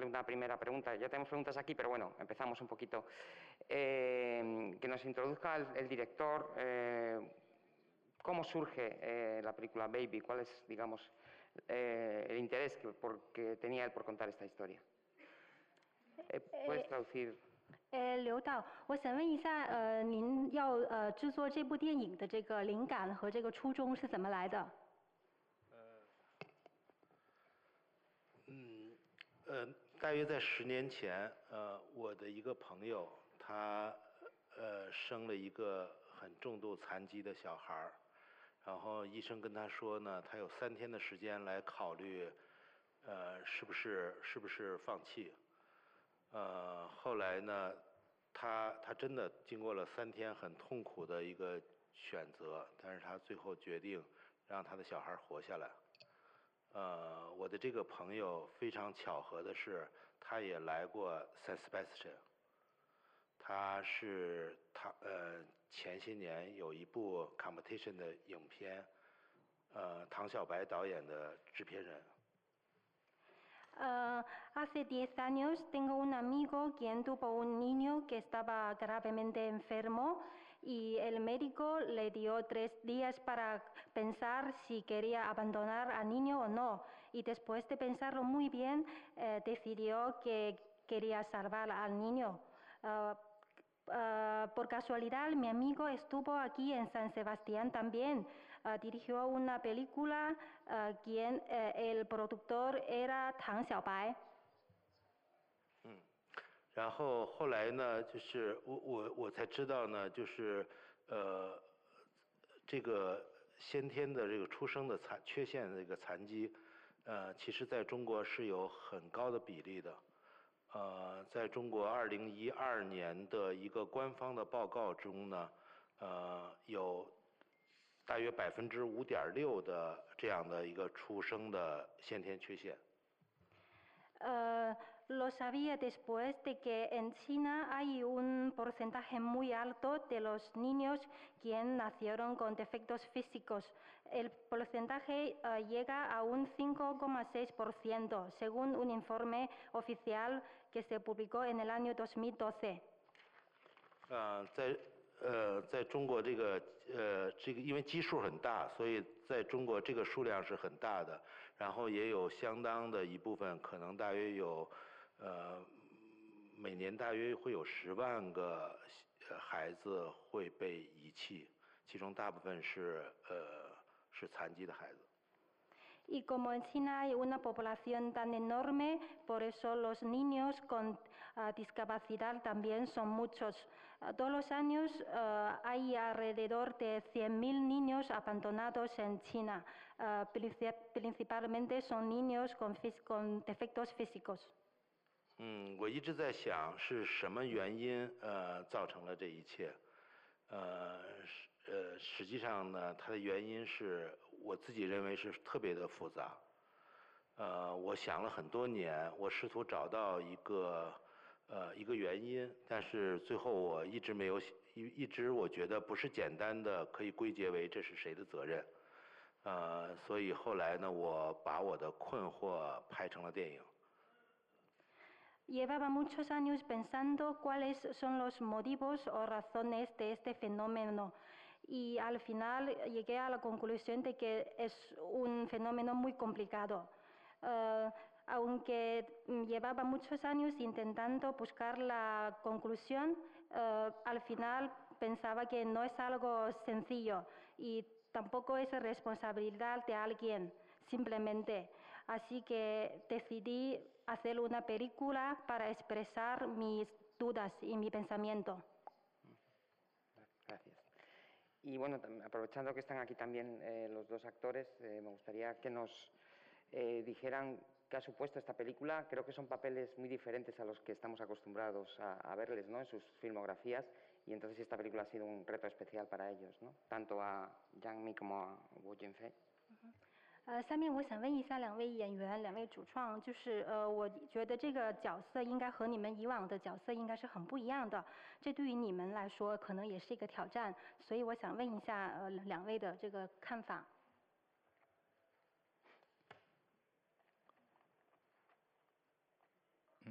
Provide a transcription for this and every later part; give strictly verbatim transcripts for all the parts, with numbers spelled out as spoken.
hacerle una primera pregunta. Ya tenemos preguntas aquí, pero bueno, empezamos un poquito. Eh, que nos introduzca el, el director, eh, cómo surge eh, la película Baby, cuál es, digamos, eh, el interés que, por, que tenía él por contar esta historia. Eh, ¿Puedes traducir? 呃，刘导，我想问一下，呃，您要呃制作这部电影的这个灵感和这个初衷是怎么来的？ 嗯，呃，大约在十年前，呃，我的一个朋友，他呃生了一个很重度残疾的小孩儿，然后医生跟他说呢，他有三天的时间来考虑，呃，是不是是不是放弃，呃，后来呢，他他真的经过了三天很痛苦的一个选择，但是他最后决定让他的小孩活下来。 呃，我的这个朋友非常巧合的是，他也来过 San Sebastian。他是他呃前些年有一部 competition 的影片，呃，唐小白导演的制片人。 Uh, hace diez años tengo un amigo quien tuvo un niño que estaba gravemente enfermo y el médico le dio tres días para pensar si quería abandonar al niño o no. Y después de pensarlo muy bien, eh, decidió que quería salvar al niño. Uh, Uh, por casualidad, mi amigo estuvo aquí en San Sebastián también. Uh, dirigió una película, uh, quien uh, el productor era Tang Xiaobai. 嗯，然后后来呢，就是我我我才知道呢，就是呃，这个先天的这个出生的残缺陷的这个残疾，呃，其实在中国是有很高的比例的。 呃，在中国二零一二年的一个官方的报告中呢，呃，有大约百分之五点六的这样的一个出生的先天缺陷。 Uh, lo sabía después de que en China hay un porcentaje muy alto de los niños quien nacieron con defectos físicos. El porcentaje uh, llega a un cinco coma seis por ciento, según un informe oficial que se publicó en el año dos mil doce. 呃，在呃，在中国这个呃这个因为基数很大，所以在中国这个数量是很大的，然后也有相当的一部分，可能大约有呃每年大约会有十万个孩子会被遗弃，其中大部分是呃是残疾的孩子。 Y como en China hay una población tan enorme, por eso los niños con uh, discapacidad también son muchos. Uh, todos los años uh, hay alrededor de cien mil niños abandonados en China. Uh, principalmente son niños con, con defectos físicos. 嗯，我一直在想是什么原因呃造成了这一切。 呃，呃，实际上呢，它的原因是我自己认为是特别的复杂。呃，我想了很多年，我试图找到一个呃一个原因，但是最后我一直没有一一直我觉得不是简单的可以归结为这是谁的责任。呃，所以后来呢，我把我的困惑拍成了电影。 Llevaba muchos años pensando cuáles son los motivos o razones de este fenómeno y al final llegué a la conclusión de que es un fenómeno muy complicado. Uh, aunque llevaba muchos años intentando buscar la conclusión, uh, al final pensaba que no es algo sencillo y tampoco es responsabilidad de alguien, simplemente. Así que decidí hacer una película para expresar mis dudas y mi pensamiento. Gracias. Y bueno, aprovechando que están aquí también eh, los dos actores, eh, me gustaría que nos eh, dijeran qué ha supuesto esta película. Creo que son papeles muy diferentes a los que estamos acostumbrados a, a verles, ¿no?, en sus filmografías, y entonces esta película ha sido un reto especial para ellos, ¿no?, tanto a Yang Mi como a Wu Jinfei. Uh-huh. 呃，下面我想问一下两位演员、两位主创，就是呃，我觉得这个角色应该和你们以往的角色应该是很不一样的，这对于你们来说可能也是一个挑战，所以我想问一下呃两位的这个看法。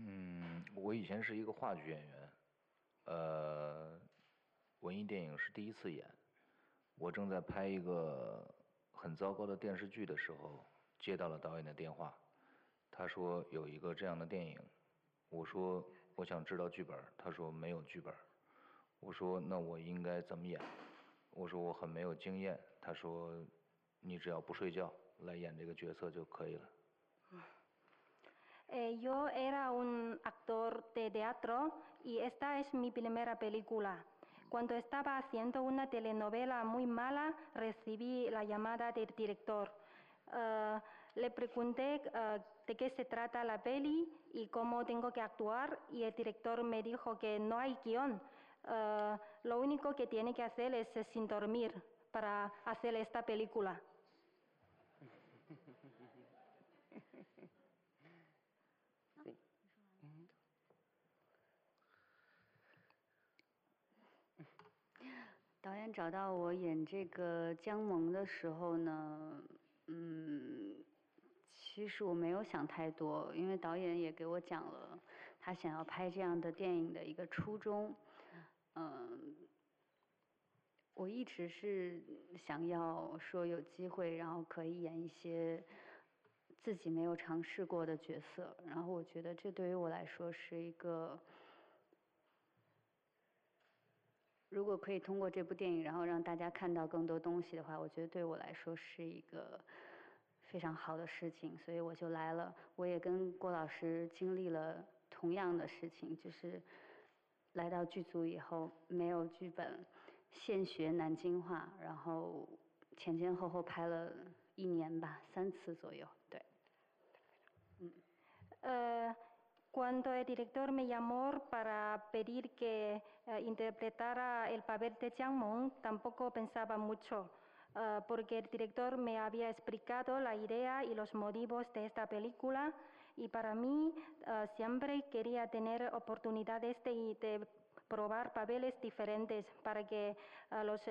嗯，我以前是一个话剧演员，呃，文艺电影是第一次演。我正在拍一个很糟糕的电视剧的时候，接到了导演的电话，他说有一个这样的电影，我说我想知道剧本，他说没有剧本，我说那我应该怎么演？我说我很没有经验，他说你只要不睡觉来演这个角色就可以了。 Eh, yo era un actor de teatro y esta es mi primera película. Cuando estaba haciendo una telenovela muy mala, recibí la llamada del director. Uh, le pregunté uh, de qué se trata la peli y cómo tengo que actuar y el director me dijo que no hay guión. Uh, lo único que tiene que hacer es eh, sin dormir para hacer esta película. Sí. 导演找到我演这个姜萌的时候呢，嗯，其实我没有想太多，因为导演也给我讲了他想要拍这样的电影的一个初衷。嗯，我一直是想要说有机会，然后可以演一些自己没有尝试过的角色，然后我觉得这对于我来说是一个。如果可以通过这部电影，然后让大家看到更多东西的话，我觉得对我来说是一个非常好的事情，所以我就来了。我也跟郭老师经历了同样的事情，就是来到剧组以后没有剧本，现学南京话，然后前前后后拍了一年吧，三次左右，对。嗯。 呃。Cuando el director me llamó para pedir que uh, interpretara el papel de Jiang Meng, tampoco pensaba mucho, uh, porque el director me había explicado la idea y los motivos de esta película, y para mí uh, siempre quería tener oportunidades de, de probar papeles diferentes para que uh, los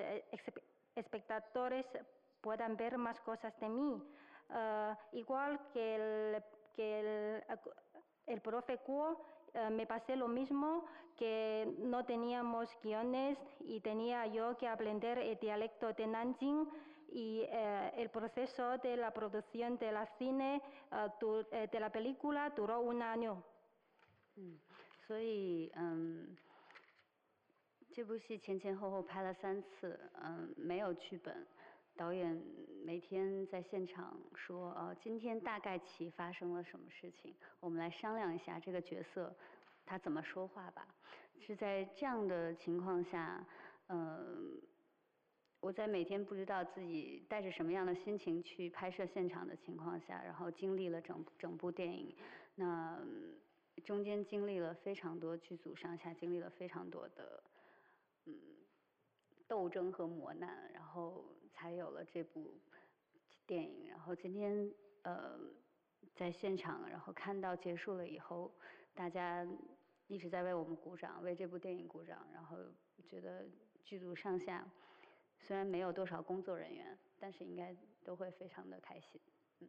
espectadores puedan ver más cosas de mí. Uh, igual que el, que el El profe Kuo, eh, me pasé lo mismo, que no teníamos guiones y tenía yo que aprender el dialecto de Nanjing y eh, el proceso de la producción de la cine, eh, tu, eh, de la película duró un año. 嗯，所以嗯，这部戏前前后后拍了三次，嗯，没有剧本。导演每天在现场说：“呃，今天大概其发生了什么事情，我们来商量一下这个角色他怎么说话吧。”是在这样的情况下，嗯，我在每天不知道自己带着什么样的心情去拍摄现场的情况下，然后经历了整整部电影，那中间经历了非常多剧组上下经历了非常多的嗯斗争和磨难，然后才有了这部电影。然后今天呃在现场，然后看到结束了以后，大家一直在为我们鼓掌，为这部电影鼓掌。然后觉得剧组上下虽然没有多少工作人员，但是应该都会非常的开心。嗯。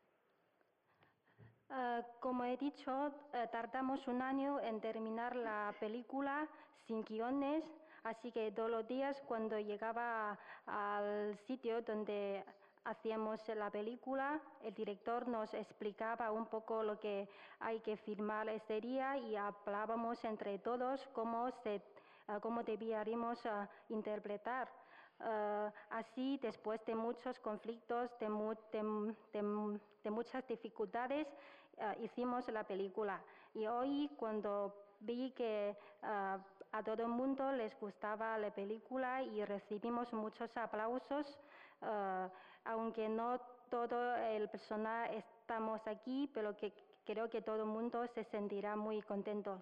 Uh, como he dicho, uh, tardamos un año en terminar la película sin guiones, así que todos los días cuando llegaba al sitio donde hacíamos la película, el director nos explicaba un poco lo que hay que filmar ese día y hablábamos entre todos cómo, se, uh, cómo debíamos uh, interpretar. Uh, así, después de muchos conflictos, de, mu de, de, de muchas dificultades, uh, hicimos la película. Y hoy, cuando vi que uh, a todo el mundo les gustaba la película y recibimos muchos aplausos, uh, aunque no todo el personal estamos aquí, pero que creo que todo el mundo se sentirá muy contentos.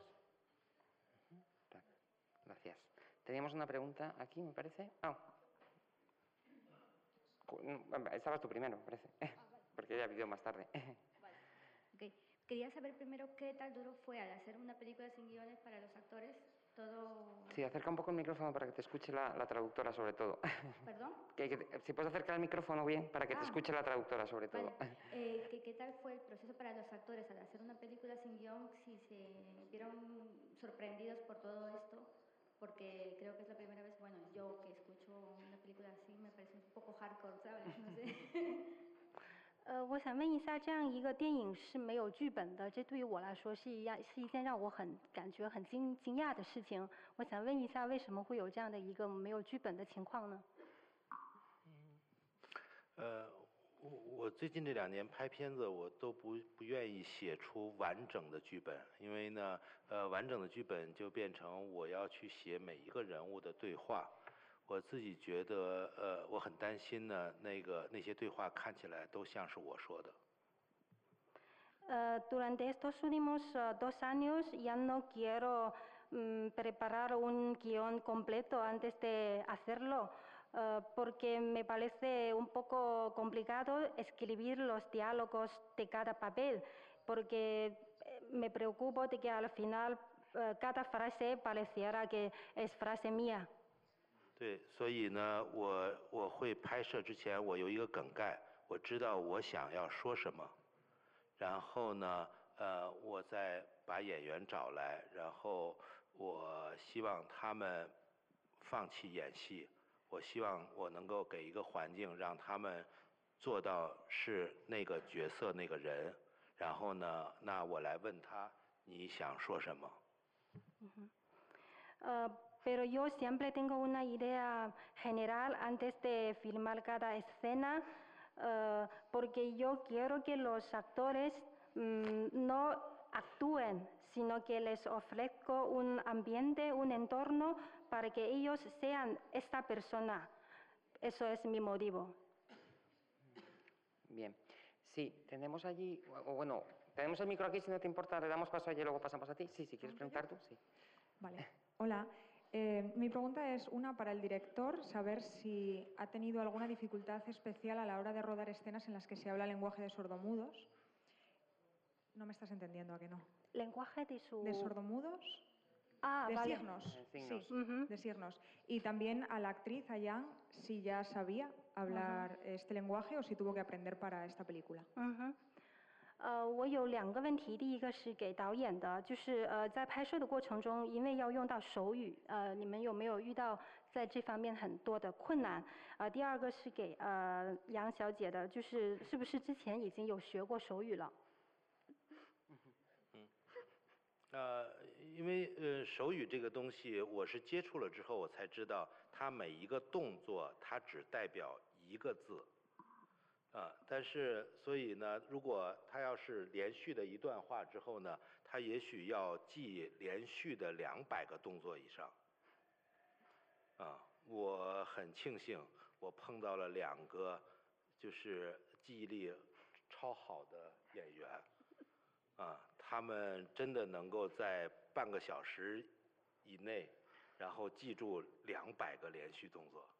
Gracias. Teníamos una pregunta aquí, me parece. Ah. Estabas tú primero, me parece, ah, vale. Porque ella vivió más tarde. Vale. Okay. Quería saber primero qué tan duro fue al hacer una película sin guiones para los actores todo... Sí, acerca un poco el micrófono para que te escuche la, la traductora sobre todo. ¿Perdón? Que, que, si puedes acercar el micrófono bien para que ah, te escuche la traductora sobre todo. Vale. Eh, ¿qué, ¿Qué tal fue el proceso para los actores al hacer una película sin guión? Si se vieron sorprendidos por todo esto, porque creo que es la primera vez, bueno, yo que escucho una película así me parece un poco hardcore, ¿sabes? No sé. 呃，我想问一下，这样一个电影是没有剧本的，这对于我来说是一样是一件让我很感觉很惊惊讶的事情。我想问一下，为什么会有这样的一个没有剧本的情况呢？ 呃，我我最近这两年拍片子，我都不不愿意写出完整的剧本，因为呢，呃，完整的剧本就变成我要去写每一个人物的对话。我自己觉得，呃，我很担心呢，那个那些对话看起来都像是我说的。 Uh, durante estos últimos uh, dos años ya no quiero um, preparar un guión completo antes de hacerlo, uh, porque me parece un poco complicado escribir los diálogos de cada papel, porque me preocupo de que al final uh, cada frase pareciera que es frase mía. 对，所以呢，我我会拍摄之前，我有一个梗概，我知道我想要说什么，然后呢，呃，我再把演员找来，然后我希望他们放弃演戏，我希望我能够给一个环境，让他们做到是那个角色那个人，然后呢，那我来问他你想说什么。 Uh, pero yo siempre tengo una idea general antes de filmar cada escena, uh, porque yo quiero que los actores um, no actúen, sino que les ofrezco un ambiente, un entorno para que ellos sean esta persona. Eso es mi motivo. Bien, sí, tenemos allí, o bueno, tenemos el micro aquí, si no te importa, le damos paso allí y luego pasamos a ti. Sí, si quieres preguntar tú, sí. Vale, hola. Eh, mi pregunta es una para el director, saber si ha tenido alguna dificultad especial a la hora de rodar escenas en las que se habla lenguaje de sordomudos. No me estás entendiendo, ¿a que no? ¿Lenguaje de su...? ¿De sordomudos? Ah, de vale. signos, De signos. sí, Uh-huh. de signos. Y también a la actriz, a Yang, si ya sabía hablar uh-huh. este lenguaje o si tuvo que aprender para esta película. Uh-huh. 呃，我有两个问题，第一个是给导演的，就是呃，在拍摄的过程中，因为要用到手语，呃，你们有没有遇到在这方面很多的困难？呃，第二个是给呃杨小姐的，就是是不是之前已经有学过手语了？ 嗯，呃，因为呃手语这个东西，我是接触了之后，我才知道它每一个动作，它只代表一个字。啊，但是所以呢，如果他要是连续的一段话之后呢，他也许要记连续的两百个动作以上。啊，我很庆幸我碰到了两个就是记忆力超好的演员，啊，他们真的能够在半个小时以内，然后记住两百个连续动作。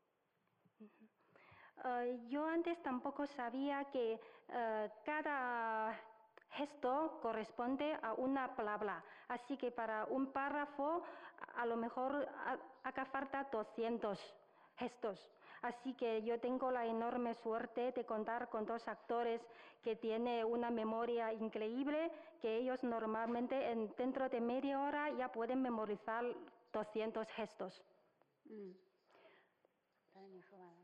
Uh, yo antes tampoco sabía que uh, cada gesto corresponde a una palabra, así que para un párrafo a lo mejor haga falta doscientos gestos. Así que yo tengo la enorme suerte de contar con dos actores que tienen una memoria increíble, que ellos normalmente en, dentro de media hora ya pueden memorizar doscientos gestos. Mm. 你说完了。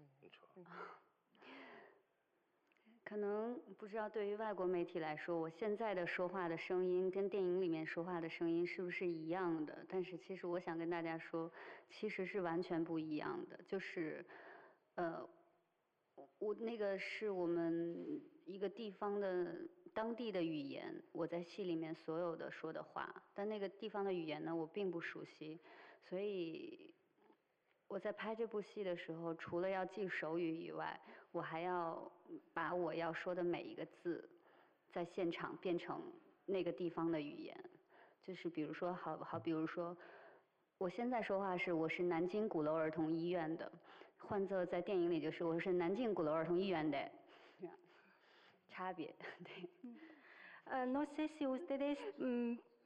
可能不知道对于外国媒体来说，我现在的说话的声音跟电影里面说话的声音是不是一样的？但是其实我想跟大家说，其实是完全不一样的。就是，呃，我那个是我们一个地方的当地的语言，我在戏里面所有的说的话，但那个地方的语言呢，我并不熟悉，所以。我在拍这部戏的时候，除了要记手语以外，我还要把我要说的每一个字，在现场变成那个地方的语言。就是比如说，好好，比如说，我现在说话是我是南京鼓楼儿童医院的，换作在电影里就是我是南京鼓楼儿童医院的，差别对。 Uh, no sé si ustedes um,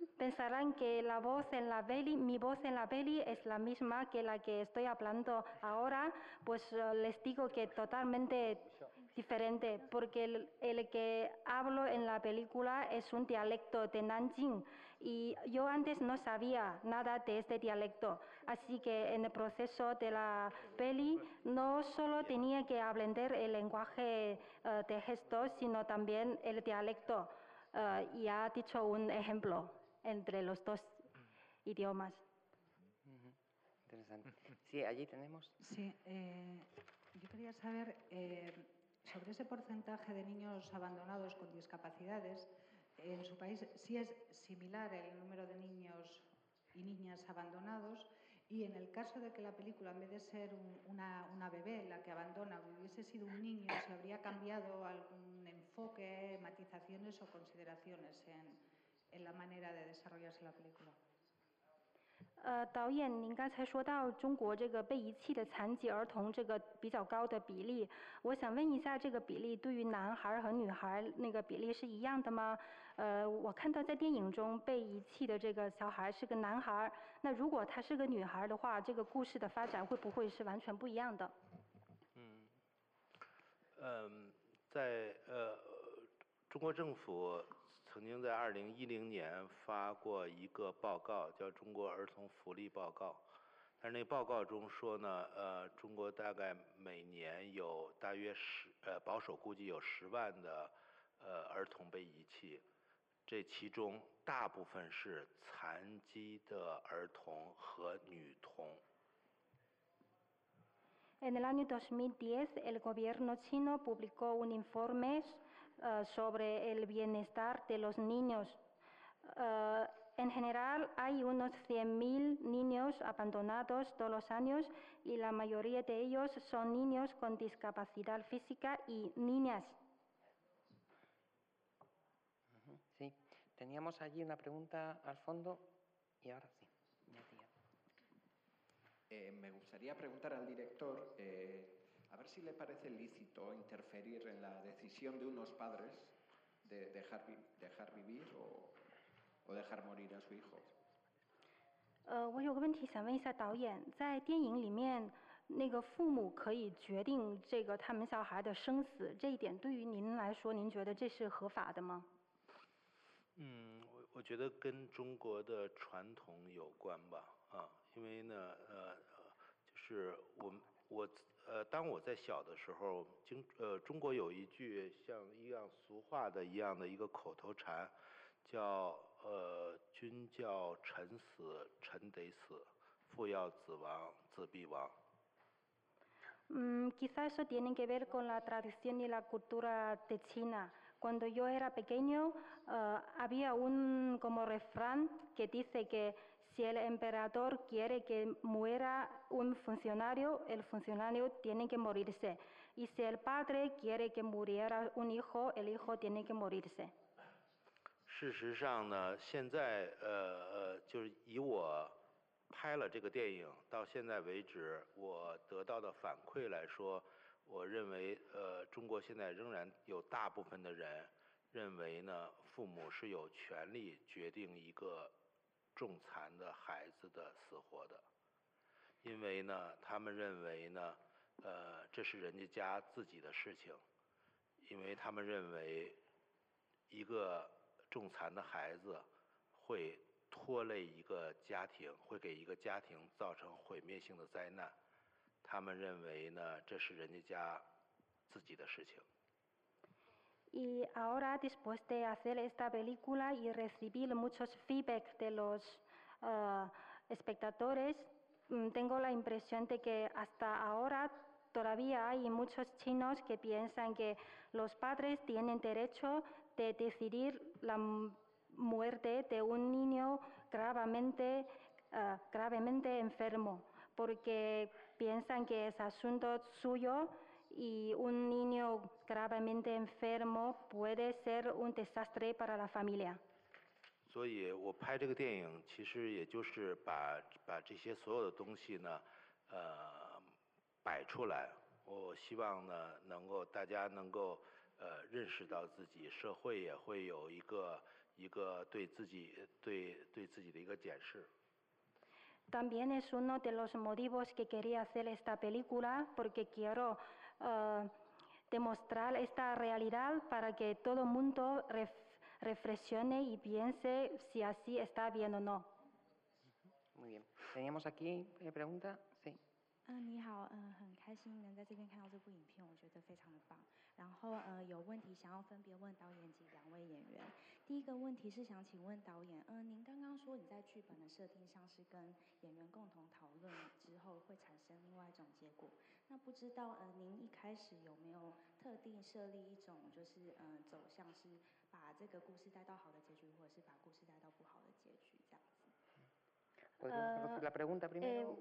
pensarán que la voz en la peli, mi voz en la peli es la misma que la que estoy hablando ahora, pues uh, les digo que totalmente diferente, porque el, el que hablo en la película es un dialecto de Nanjing y yo antes no sabía nada de este dialecto, así que en el proceso de la peli no solo tenía que aprender el lenguaje uh, de gestos, sino también el dialecto. Uh, y ha dicho un ejemplo entre los dos idiomas. Uh-huh. Interesante. Sí, allí tenemos. Sí, eh, yo quería saber eh, sobre ese porcentaje de niños abandonados con discapacidades. En su país sí es similar el número de niños y niñas abandonados, y en el caso de que la película, en vez de ser un, una, una bebé la que abandona, hubiese sido un niño, ¿se habría cambiado algún enfoque, matizaciones o consideraciones en, en la manera de desarrollarse la película? 呃，导演，您刚才说到中国这个被遗弃的残疾儿童这个比较高的比例，我想问一下，这个比例对于男孩和女孩那个比例是一样的吗？呃，我看到在电影中被遗弃的这个小孩是个男孩，那如果他是个女孩的话，这个故事的发展会不会是完全不一样的？ 嗯，嗯，在呃，中国政府曾经在二零一零年发过一个报告，叫《中国儿童福利报告》。但是那报告中说呢，呃，中国大概每年有大约十，呃，保守估计有十万的呃儿童被遗弃，这其中大部分是残疾的儿童和女童。 En el año dos mil diez, el gobierno chino publicó un informe uh, sobre el bienestar de los niños. Uh, en general, hay unos cien mil niños abandonados todos los años y la mayoría de ellos son niños con discapacidad física y niñas. Uh-huh. Sí, teníamos allí una pregunta al fondo y ahora sí. Eh, me gustaría preguntar al director eh, a ver si le parece lícito interferir en la decisión de unos padres de dejar, vi dejar vivir o, o dejar morir a su hijo. 呃，我有个问题想问一下导演，在电影里面，那个父母可以决定这个他们小孩的生死，这一点对于您来说，您觉得这是合法的吗？ 嗯，我我觉得跟中国的传统有关吧，啊，因为呢，呃，就是我我呃，当我在小的时候，经呃，中国有一句像一样俗话的一样的一个口头禅，叫呃，君叫臣死，臣得死；父要子亡，子必亡。 Mm, quizá eso tiene que ver con la tradición y la cultura de China. Cuando yo era pequeño, uh, había un como refrán que dice que si el emperador quiere que muera un funcionario, el funcionario tiene que morirse. Y si el padre quiere que muriera un hijo, el hijo tiene que morirse. 事实上呢，现在呃呃，就是以我拍了这个电影到现在为止，我得到的反馈来说，我认为呃，中国现在仍然有大部分的人认为呢，父母是有权利决定一个重残的孩子的死活的，因为呢，他们认为呢，呃，这是人家家自己的事情，因为他们认为一个重残的孩子会拖累一个家庭，会给一个家庭造成毁灭性的灾难。他们认为呢，这是人家家自己的事情。 Y ahora, después de hacer esta película y recibir muchos feedback de los uh, espectadores, tengo la impresión de que hasta ahora todavía hay muchos chinos que piensan que los padres tienen derecho de decidir la muerte de un niño gravemente, uh, gravemente enfermo, porque piensan que es asunto suyo y un niño gravemente enfermo puede ser un desastre para la familia. 所以我拍这个电影，其实也就是把把这些所有的东西呢，呃，摆出来。我希望呢，能够大家能够呃认识到自己，社会也会有一个一个对自己对对自己的一个检视。 También es uno de los motivos que quería hacer esta película, porque quiero uh, demostrar esta realidad para que todo el mundo ref, reflexione y piense si así está bien o no. Muy bien. Teníamos aquí una pregunta. Sí. 嗯，你好，嗯，很开心能在这边看到这部影片，我觉得非常的棒。然后呃，有问题想要分别问导演及两位演员。第一个问题是想请问导演，嗯，您刚刚说你在剧本的设定上是跟演员共同讨论之后会产生另外一种结果。那不知道呃，您一开始有没有特定设立一种就是嗯、呃、走向是把这个故事带到好的结局，或者是把故事带到不好的结局这样子 ？¿Podrías repetir la pregunta primero?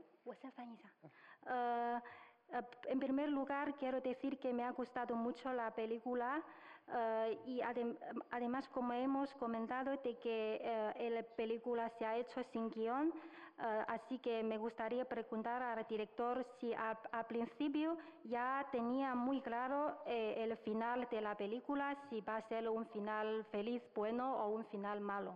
Uh, uh, en primer lugar, quiero decir que me ha gustado mucho la película uh, y adem además, como hemos comentado, de que uh, la película se ha hecho sin guión, uh, así que me gustaría preguntar al director si al, al principio ya tenía muy claro eh, el final de la película, si va a ser un final feliz, bueno o un final malo.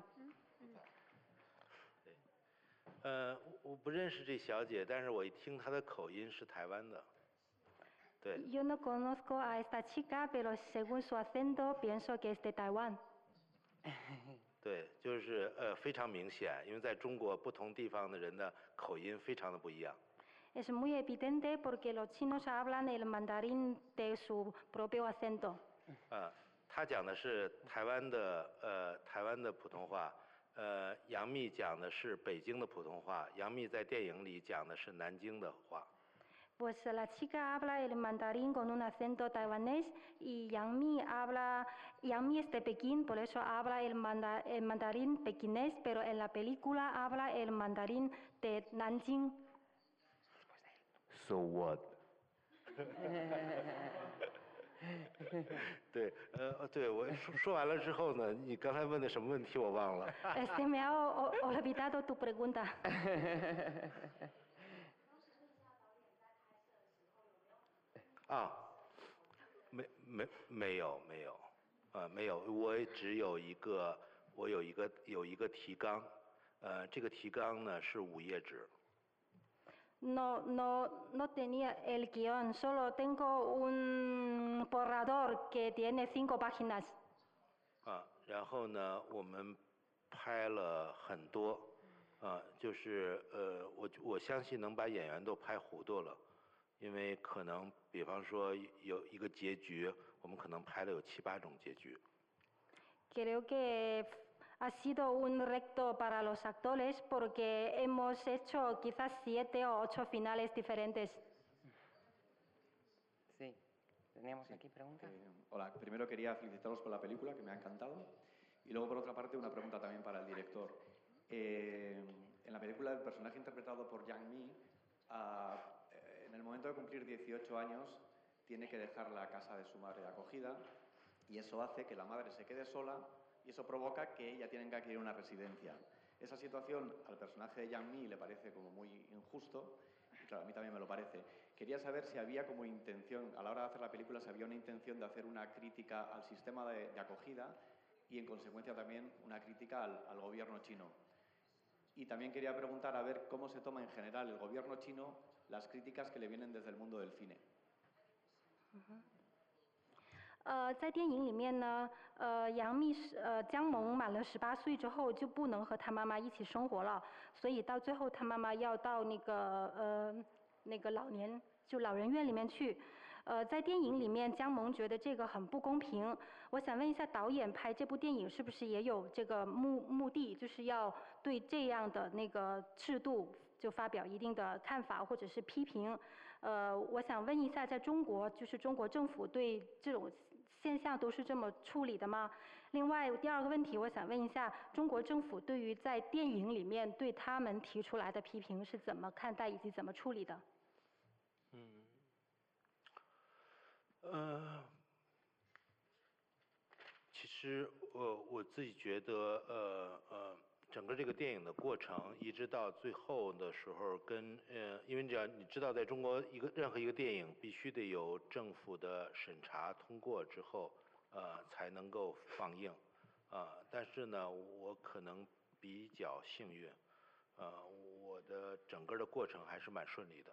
呃，我不认识这小姐，但是我一听她的口音是台湾的。对。 Yo no conozco a esta chica, pero según su acento pienso que es de Taiwán. 对，就是呃非常明显，因为在中国不同地方的人的口音非常的不一样。 Es muy evidente porque los chinos hablan el mandarín de su propio acento. 啊，他讲的是台湾的呃台湾的普通话。 呃，杨幂讲的是北京的普通话，杨幂在电影里讲的是南京的话。 Pues la chica habla el mandarín con un acento taiwanés y Yang Mi habla, Yang Mi es de Pekín, por eso habla el, manda, el mandarín pequinés, pero en la película habla el mandarín de Nanjing. So what? 对，呃，对我说说完了之后呢，你刚才问的什么问题我忘了。 Este me ha olvidado tu pregunta. 啊，没没没有没有，啊没有，我只有一个，我有一个有一个提纲，呃，这个提纲呢是五页纸。 No, no, no tenía el guión, solo tengo un borrador que tiene cinco páginas. 啊，然后呢，我们拍了很多，啊，就是呃，我我相信能把演员都拍糊涂了，因为可能，比方说有一个结局，我们可能拍了有七八种结局。 Creo que ha sido un reto para los actores porque hemos hecho quizás siete o ocho finales diferentes. Sí, teníamos aquí preguntas. Eh, hola, primero quería felicitaros por la película, que me ha encantado. Y luego, por otra parte, una pregunta también para el director. Eh, en la película, el personaje interpretado por Yang Mi, uh, en el momento de cumplir dieciocho años, tiene que dejar la casa de su madre de acogida y eso hace que la madre se quede sola y eso provoca que ella tenga que ir a una residencia. Esa situación al personaje de Yang Mi le parece como muy injusto, y claro, a mí también me lo parece. Quería saber si había como intención, a la hora de hacer la película, si había una intención de hacer una crítica al sistema de, de acogida y en consecuencia también una crítica al, al gobierno chino. Y también quería preguntar a ver cómo se toma en general el gobierno chino las críticas que le vienen desde el mundo del cine. Uh-huh. 呃，在电影里面呢，呃，杨幂是呃姜萌满了十八岁之后就不能和她妈妈一起生活了，所以到最后她妈妈要到那个呃那个老年就老人院里面去。呃，在电影里面，姜萌觉得这个很不公平。我想问一下，导演拍这部电影是不是也有这个目目的，就是要对这样的那个制度就发表一定的看法或者是批评？呃，我想问一下，在中国，就是中国政府对这种现象都是这么处理的吗？另外，第二个问题，我想问一下，中国政府对于在电影里面对他们提出来的批评是怎么看待以及怎么处理的？ 嗯，呃，其实我我自己觉得，呃呃。整个这个电影的过程，一直到最后的时候，跟呃，因为这样你知道，在中国一个任何一个电影必须得有政府的审查通过之后，呃，才能够放映， 啊，但是呢，我可能比较幸运，呃，我的整个的过程还是蛮顺利的。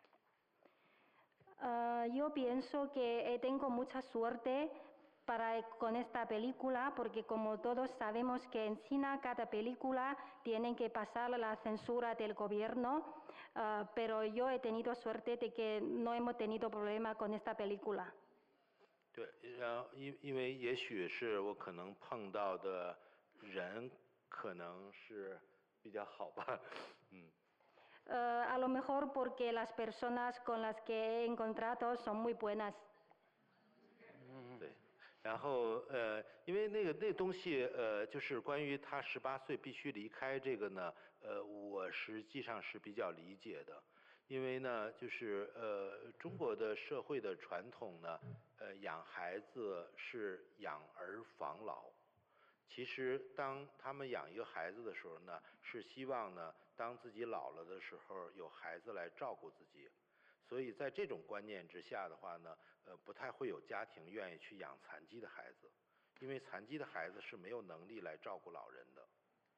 Uh, yo pienso que tengo mucha suerte para, con esta película, porque como todos sabemos que en China cada película tiene que pasar la censura del gobierno, uh, pero yo he tenido suerte de que no hemos tenido problema con esta película. 对，然后因因为也许是我可能碰到的人可能是比较好吧，嗯。 Uh, a lo mejor porque las personas con las que he encontrado son muy buenas. 对，然后呃，因为那个那东西呃，就是关于他十八岁必须离开这个呢，呃，我实际上是比较理解的，因为呢，就是呃，中国的社会的传统呢，呃，养孩子是养儿防老。其实，当他们养一个孩子的时候呢，是希望呢，当自己老了的时候，有孩子来照顾自己。所以在这种观念之下的话呢，呃，不太会有家庭愿意去养残疾的孩子，因为残疾的孩子是没有能力来照顾老人的。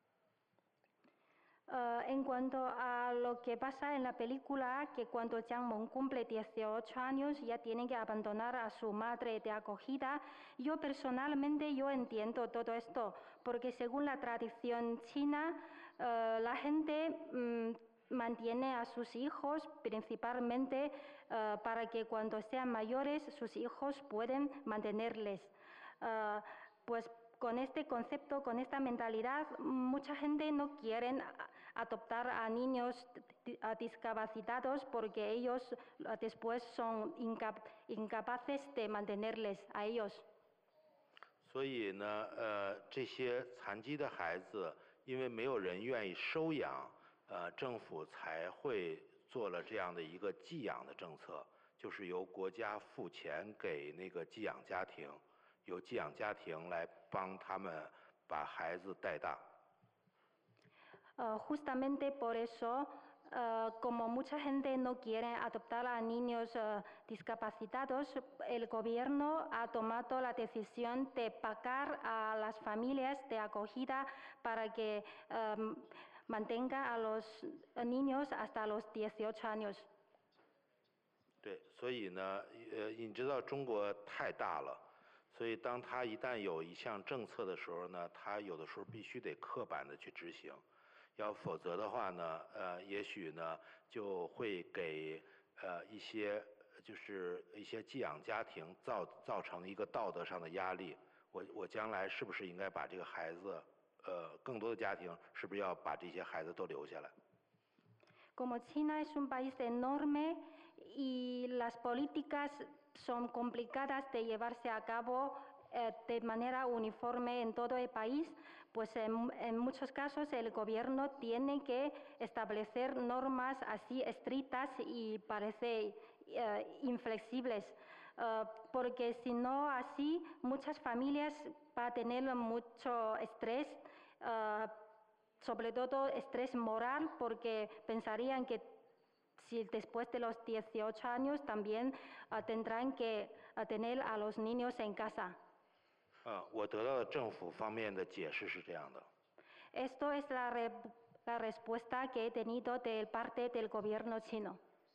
Uh, en cuanto a lo que pasa en la película, que cuando Jiang Meng cumple dieciocho años ya tiene que abandonar a su madre de acogida, yo personalmente yo entiendo todo esto, porque según la tradición china, uh, la gente um, mantiene a sus hijos principalmente uh, para que cuando sean mayores sus hijos pueden mantenerles. Uh, pues con este concepto, con esta mentalidad, mucha gente no quiere adoptar a niños discapacitados porque ellos después son incap incapaces de mantenerles a ellos. 所以呢，呃，这些残疾的孩子，因为没有人愿意收养，呃，政府才会做了这样的一个寄养的政策，就是由国家付钱给那个寄养家庭，由寄养家庭来帮他们把孩子带大。 Uh, justamente por eso, uh, como mucha gente no quiere adoptar a niños uh, discapacitados, el gobierno ha tomado la decisión de pagar a las familias de acogida para que um, mantenga a los niños hasta los dieciocho años. 对，所以呢，呃，你知道中国太大了，所以当他一旦有一项政策的时候呢，他有的时候必须得刻板的去执行。要否则的话呢，呃，也许呢就会给呃一些就是一些寄养家庭造造成一个道德上的压力。我我将来是不是应该把这个孩子，呃，更多的家庭是不是要把这些孩子都留下来？ Como China es un país enorme y las políticas son complicadas de llevarse a cabo eh, de manera uniforme en todo el país, pues en, en muchos casos el gobierno tiene que establecer normas así estrictas y parece eh, inflexibles, uh, porque si no así muchas familias van a tener mucho estrés, uh, sobre todo estrés moral, porque pensarían que si después de los dieciocho años también uh, tendrán que uh, tener a los niños en casa. 啊，我得到的政府方面的解释是这样的。 Esto es la, re, la respuesta que he tenido de parte del gobierno chino.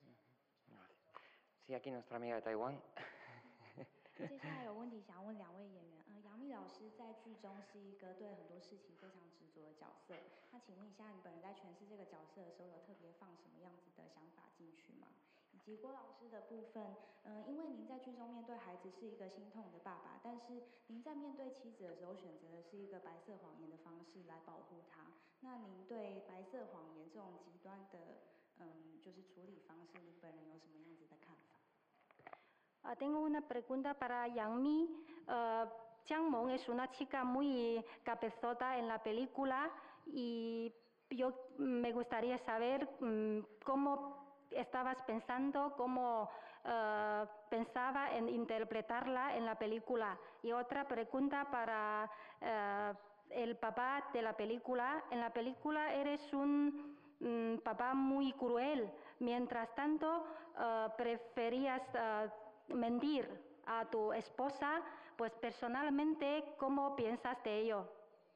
Sí, aquí nuestra amiga de Taiwán. 接下来有问题想要问两位演员，呃，杨幂老师在剧中是一个对很多事情非常执着的角色，那请问一下，你本人在诠释这个角色的时候，有特别放什么样子的想法进去吗？以及郭老师的部分，嗯、呃，因为您在剧中面对孩子是一个心痛的爸爸，但是您在面对妻子的时候选择的是一个白色谎言的方式来保护她，那您对白色谎言这种极端的，嗯，就是处理方式，您本人有什么样子的看法？ Uh, tengo una pregunta para Yang Mi. Uh, Jiang Meng es una chica muy cabezota en la película y yo me gustaría saber um, cómo estabas pensando, cómo uh, pensaba en interpretarla en la película. Y otra pregunta para uh, el papá de la película. En la película eres un um, papá muy cruel, mientras tanto uh, preferías uh, mentir a tu esposa pues personalmente, ¿cómo piensas de ello?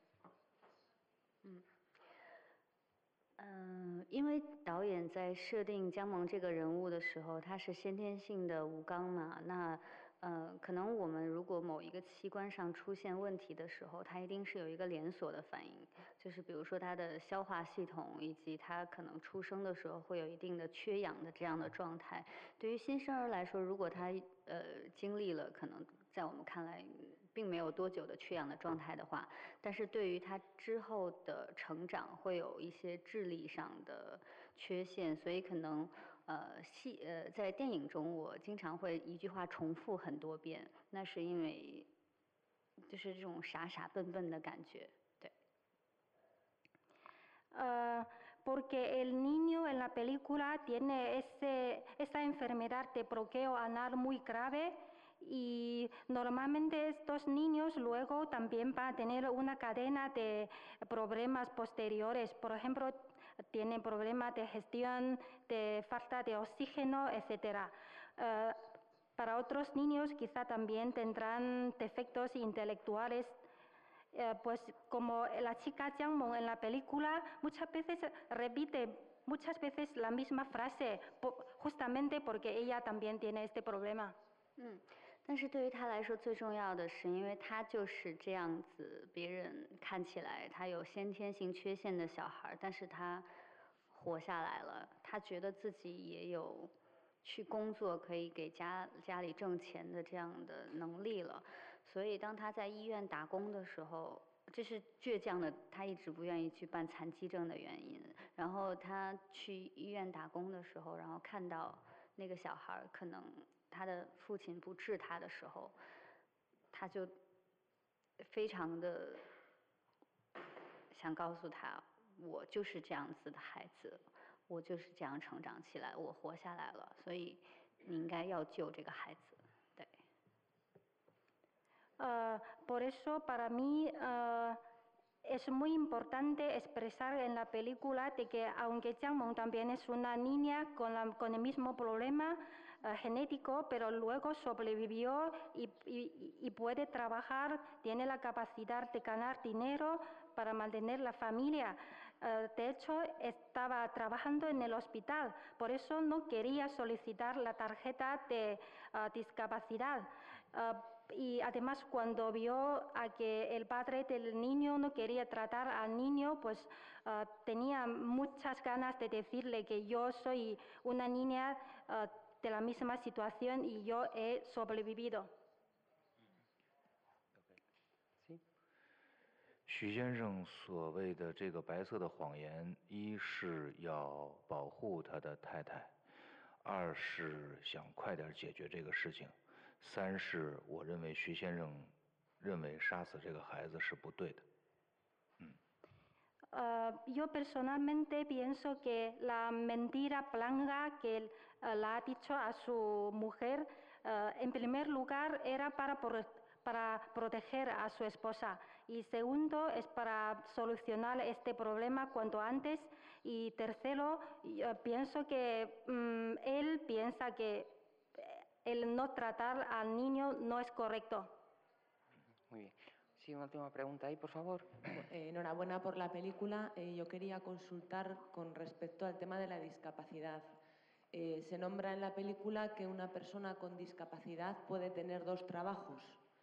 嗯，呃，因为导演在设定姜萌这个人物的时候，他是先天性的吴刚嘛，那呃，可能我们如果某一个器官上出现问题的时候，他一定是有一个连锁的反应，就是比如说他的消化系统，以及他可能出生的时候会有一定的缺氧的这样的状态。对于新生儿来说，如果他呃经历了可能在我们看来并没有多久的缺氧的状态的话，但是对于他之后的成长会有一些智力上的缺陷，所以可能呃戏呃在电影中我经常会一句话重复很多遍，那是因为就是这种傻傻笨笨的感觉，对。 Uh, porque el niño en la película tiene ese, esa enfermedad de bloqueo anal muy grave y normalmente estos niños luego también van a tener una cadena de problemas posteriores. Por ejemplo, tienen problemas de gestión, de falta de oxígeno, etcétera. Uh, para otros niños quizá también tendrán defectos intelectuales. Eh, pues como la chica Jiang Meng en la película muchas veces repite muchas veces la misma frase, po, justamente porque ella también tiene este problema. 嗯，但是对于他来说最重要的是，因为他就是这样子，别人看起来他有先天性缺陷的小孩，但是他活下来了，他觉得自己也有去工作可以给家家里挣钱的这样的能力了。所以当他在医院打工的时候，这是倔强的他一直不愿意去办残疾证的原因。然后他去医院打工的时候，然后看到那个小孩可能他的父亲不治他的时候，他就非常的想告诉他，我就是这样子的孩子，我就是这样成长起来，我活下来了，所以你应该要救这个孩子。对。 Uh, por eso para mí uh, es muy importante expresar en la película de que aunque Jiang Meng también es una niña con, la, con el mismo problema uh, genético, pero luego sobrevivió y, y, y puede trabajar, tiene la capacidad de ganar dinero para mantener la familia. Uh, de hecho, estaba trabajando en el hospital, por eso no quería solicitar la tarjeta de uh, discapacidad. Uh, Y además cuando vio a que el padre del niño no quería tratar al niño, pues uh, tenía muchas ganas de decirle que yo soy una niña uh, de la misma situación y yo he sobrevivido. 徐先生所谓的这个白色的谎言，一是要保护他的太太，二是想快点解决这个事情。三是我认为徐先生认为杀死这个孩子是不对的。嗯。 Uh, yo personalmente pienso que la mentira blanca que uh, le ha dicho a su mujer, uh, en primer lugar era para, por, para proteger a su esposa y segundo es para solucionar este problema cuanto antes y tercero yo pienso que um, él piensa que el no tratar al niño no es correcto. Muy bien. Sí, una última pregunta ahí, por favor. Eh, enhorabuena por la película. Eh, yo quería consultar con respecto al tema de la discapacidad. Eh, se nombra en la película que una persona con discapacidad puede tener dos trabajos.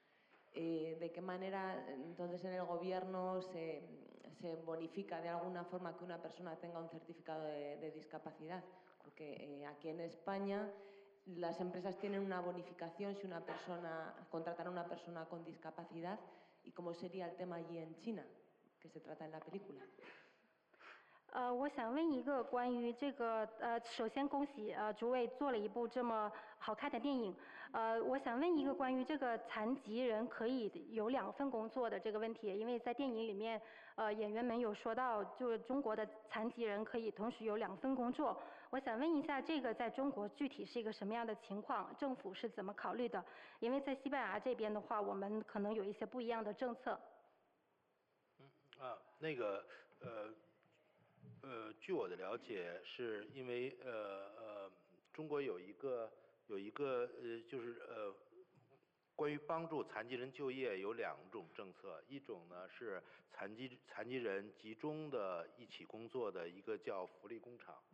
Eh, ¿De qué manera entonces en el gobierno se, se bonifica de alguna forma que una persona tenga un certificado de, de discapacidad? Porque eh, aquí en España las empresas tienen una bonificación si una persona contratan a una persona con discapacidad y cómo sería el tema allí en China, que se trata en la película. 呃，我想问一个关于这个呃，首先恭喜呃诸位做了一部这么好看的电影。呃，我想问一个关于这个残疾人可以有两份工作的这个问题，因为在电影里面，呃，演员们有说到，就是中国的残疾人可以同时有两份工作。我想问一下，这个在中国具体是一个什么样的情况？政府是怎么考虑的？因为在西班牙这边的话，我们可能有一些不一样的政策。 嗯啊，那个呃。呃，据我的了解，是因为呃呃，中国有一个有一个呃，就是呃关于帮助残疾人就业有两种政策，一种呢是残疾残疾人集中的一起工作的一个叫福利工厂。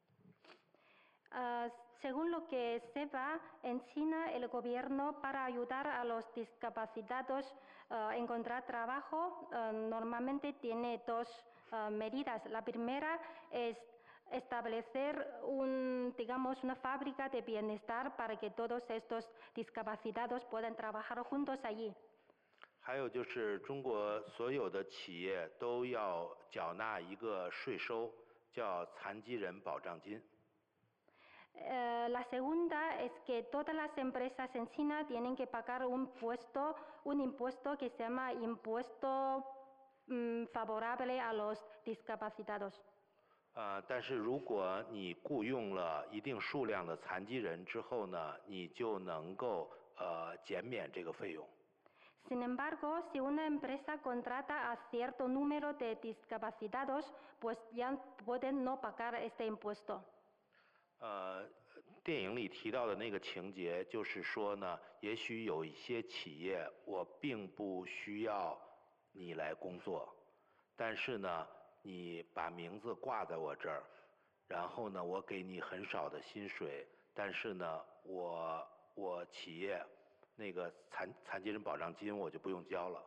Uh, según lo que sepa, en China el gobierno para ayudar a los discapacitados a uh, encontrar trabajo uh, normalmente tiene dos uh, medidas. La primera es establecer un, digamos, una fábrica de bienestar para que todos estos discapacitados puedan trabajar juntos allí. 还有就是中国所有的企业都要缴纳一个税收，叫残疾人保障金。 Uh, la segunda es que todas las empresas en China tienen que pagar un impuesto, un impuesto que se llama impuesto um, favorable a los discapacitados. 呃，但是如果你雇佣了一定数量的残疾人之后呢，你就能够呃减免这个费用。 Sin embargo, si una empresa contrata a cierto número de discapacitados, pues ya pueden no pagar este impuesto. 呃，电影里提到的那个情节，就是说呢，也许有一些企业我并不需要你来工作，但是呢，你把名字挂在我这儿，然后呢，我给你很少的薪水，但是呢，我我企业那个残残疾人保障金我就不用交了。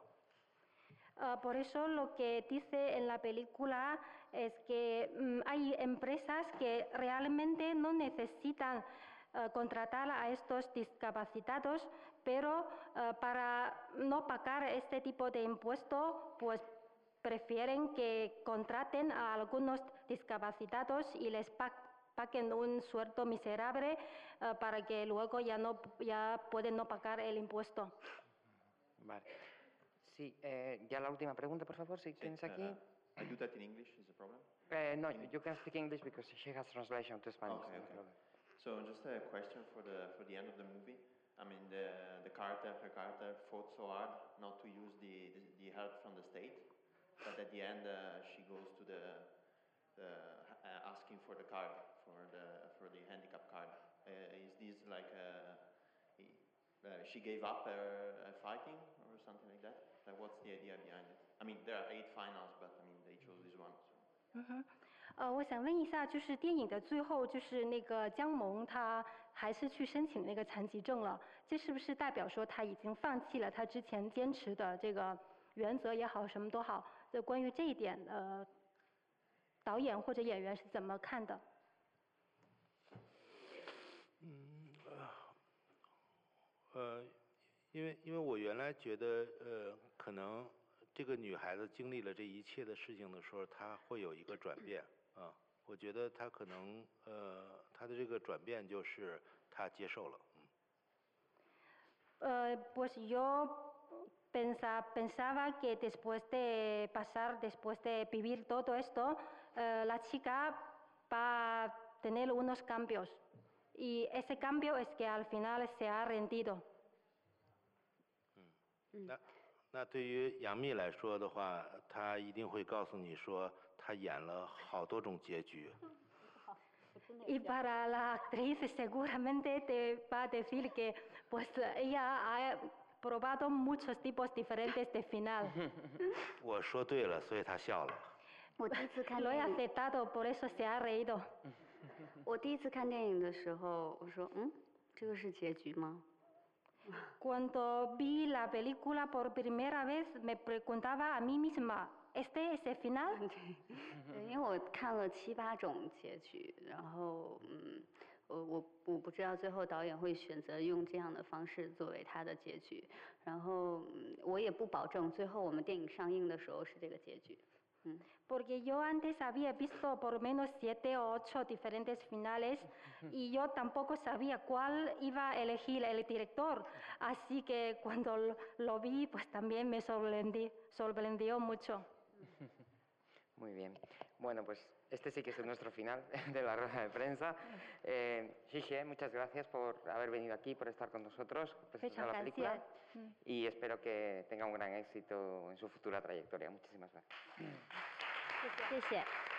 Uh, por eso lo que dice en la película es que um, hay empresas que realmente no necesitan uh, contratar a estos discapacitados, pero uh, para no pagar este tipo de impuesto, pues prefieren que contraten a algunos discapacitados y les pa paguen un sueldo miserable uh, para que luego ya, no, ya pueden no pagar el impuesto. Vale. Sí, eh, ya la última pregunta, por favor, si sí, tienes aquí. Uh, I do that in English, is a problem? Uh, no, you can speak English because she has translation to Spanish. Okay, no okay. problem. So just a question for the for the end of the movie. I mean, the the character, her character fought so hard not to use the the, the help from the state, but at the end uh, she goes to the the uh, asking for the card for the for the handicap card. Uh, is this like a, uh, she gave up her uh, fighting or something like that? Like what's the idea behind it? I mean, there are eight finals, but I mean they chose this one. So. 嗯哼，呃，我想问一下，就是电影的最后，就是那个姜萌他还是去申请那个残疾证了，这是不是代表说他已经放弃了他之前坚持的这个原则也好，什么都好？就关于这一点，呃，导演或者演员是怎么看的？ 嗯，呃，因为因为我原来觉得，呃，可能这个女孩子经历了这一切的事情的时候，她会有一个转变啊。我觉得她可能，呃，她的这个转变就是她接受了。嗯。 呃 pues yo pensa, pensaba que después de pasar, después de vivir todo esto, eh, la chica va a tener unos cambios. Y ese cambio es que al final se ha rendido. 嗯，那那对于杨幂来说的话，她一定会告诉你说，她演了好多种结局。 Y para la actriz seguramente te va a decir que pues ella ha probado muchos tipos diferentes de final. 我说对了，所以她笑了。 我第一次看 Lo he 电影， aceptado, por eso se ha reído. 我第一次看电影的时候，我说，嗯，这个是结局吗？ Cuando vi la película por primera vez, me preguntaba a mí misma, ¿este es el final? 对，因为我看了七八种结局，然后嗯，我我我不知道最后导演会选择用这样的方式作为他的结局，然后嗯，我也不保证最后我们电影上映的时候是这个结局。嗯。 Porque yo antes había visto por lo menos siete o ocho diferentes finales y yo tampoco sabía cuál iba a elegir el director. Así que cuando lo, lo vi, pues también me sorprendí, sorprendió mucho. Muy bien. Bueno, pues este sí que es nuestro final de la rueda de prensa. Eh, Xixie, muchas gracias por haber venido aquí, por estar con nosotros, presentar la película. Y espero que tenga un gran éxito en su futura trayectoria. Muchísimas gracias. 谢谢。